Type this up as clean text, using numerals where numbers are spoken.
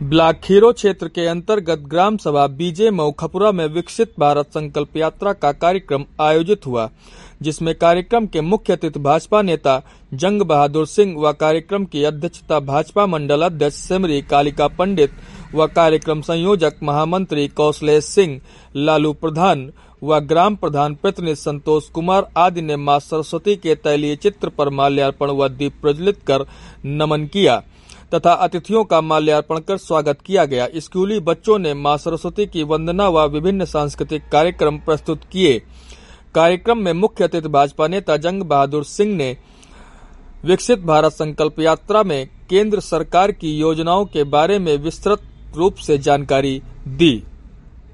Block खीरो क्षेत्र के अंतर्गत ग्राम सभा बीजे मऊ खपुरा में विकसित भारत संकल्प यात्रा का कार्यक्रम आयोजित हुआ, जिसमें कार्यक्रम के मुख्य अतिथि भाजपा नेता जंग बहादुर सिंह व कार्यक्रम की अध्यक्षता भाजपा मंडल अध्यक्ष सिमरी कालिका पंडित व कार्यक्रम संयोजक महामंत्री कौशलेश सिंह, लालू प्रधान व ग्राम प्रधान प्रतिनिधि संतोष कुमार आदि ने मां सरस्वती के तैलीय चित्र पर माल्यार्पण व दीप प्रज्वलित कर नमन किया तथा अतिथियों का माल्यार्पण कर स्वागत किया गया। स्कूली बच्चों ने मां सरस्वती की वंदना व विभिन्न सांस्कृतिक कार्यक्रम प्रस्तुत किए। कार्यक्रम में मुख्य अतिथि भाजपा नेता जंग बहादुर सिंह ने विकसित भारत संकल्प यात्रा में केंद्र सरकार की योजनाओं के बारे में विस्तृत रूप से जानकारी दी।